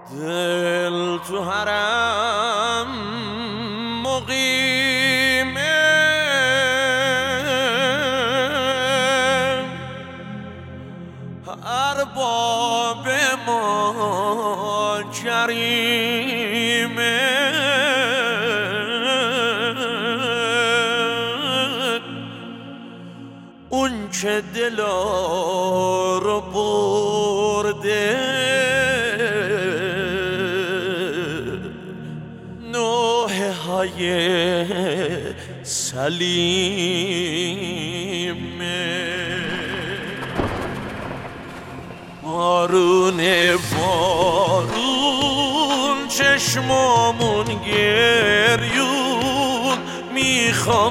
دل تو حرم مقیمه، ارباب ما کریمه، اون که دلا رو برده نوحه های سلیمه. بارون چشمامون گریون، میخوام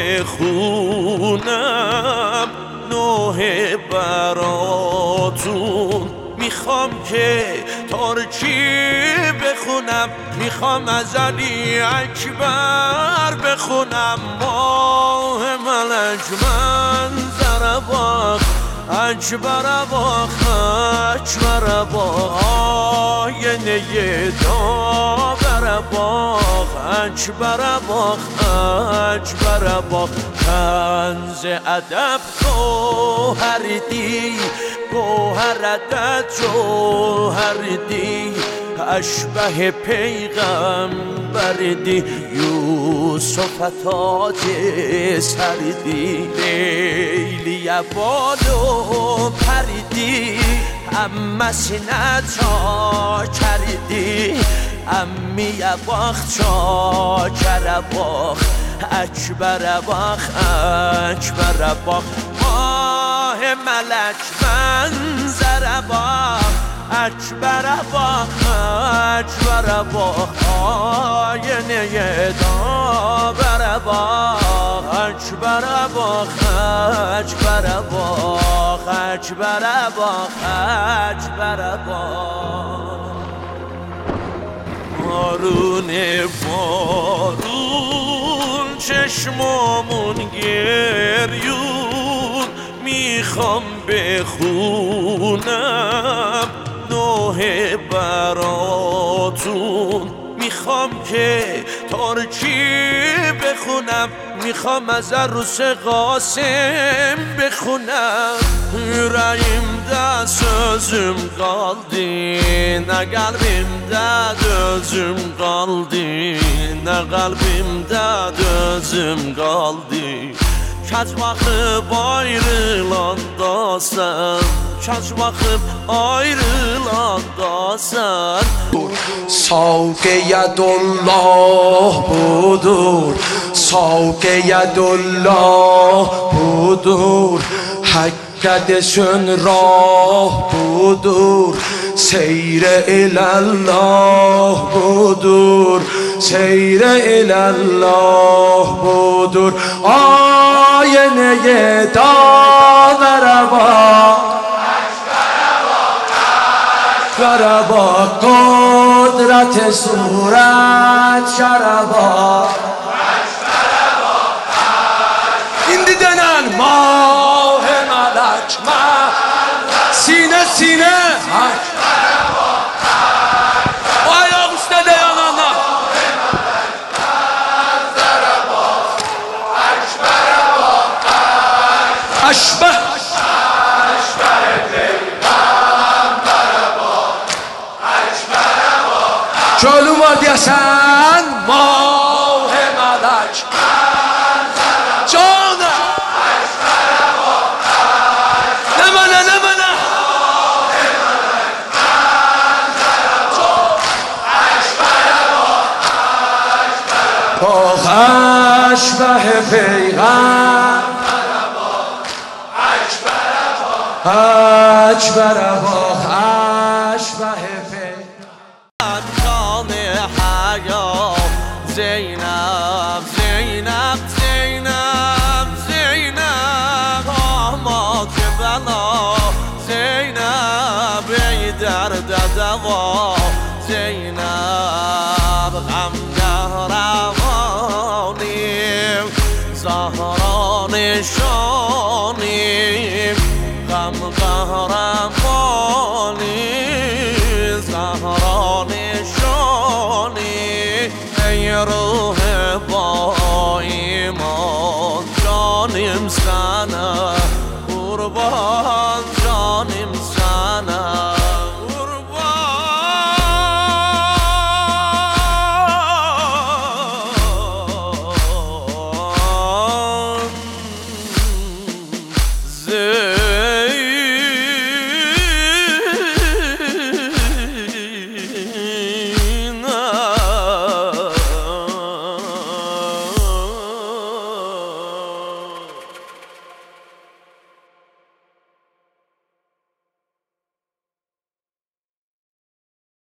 بخونم نوحه براتون، میخوام که ترکی بخونم، میخوام از علی اکبر بخونم. ماه ملک منظر باغ اکبر باغ اکبر باغ، آینه داور باغ اکبر باغ اکبر باغ. کنز ادب گوهر دی، گوهر عدد جوهر دی، اشبه پیغمبر دی، یوسف تاج سردی، لیلی بالو پردی، اما سینه چا کردی، امی باخت چا کرد باخ اکبر باخ اکبر باخ. ماه ملک منظر باخ اکبر باخ اکبر باخ، آینه داور باخ اکبر باخ اکبر باخ اکبر باخ اکبر باخ. بارون چشمامون گریون، میخوام بخونم نوحه براتون، میخوام که ترکی بخونم، میخوام از عروس قاسم بخونم. Yüreğimde sözüm kaldı, ne kalbimde dözüm kaldı, ne kalbimde dözüm kaldı. Kaç bakıp ayrılanda sen, kaç bakıp ayrılanda sen. Savkeyedullah budur, savkeyedullah budur, Hakkadesün rah budur, seyre ilallah budur, seyre ilallah budur. Ayeneye dağlara bak, aşkara bak, kudret-i suret şara bak, indi denen mah-ı melek sine sine o ayak üstte dayanana aşbe çölüm var diyesen mah-ı melek canım ne bana باغ اشبه پیغمبر باغ اکبر باغ اشبه پیغمبر. جان حیا زینب زینب زینب زینب، آماد بلا زینب، ای درد دوا زینب، غمگه روانیم زهرا نشانیم، غم قهرمانی زهرا منه قربان